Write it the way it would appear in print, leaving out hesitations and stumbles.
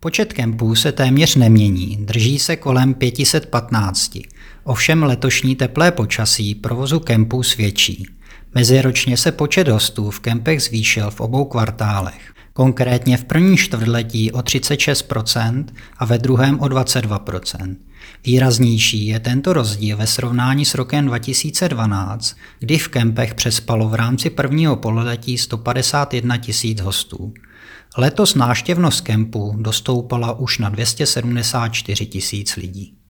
Počet kempů se téměř nemění, drží se kolem 515. Ovšem letošní teplé počasí provozu kempů svědčí. Meziročně se počet hostů v kempech zvýšil v obou kvartálech. Konkrétně v prvním čtvrtletí o 36% a ve druhém o 22%. Výraznější je tento rozdíl ve srovnání s rokem 2012, kdy v kempech přespalo v rámci prvního pololetí 151 000 hostů. Letos návštěvnost kempů dostoupala už na 274 000 lidí.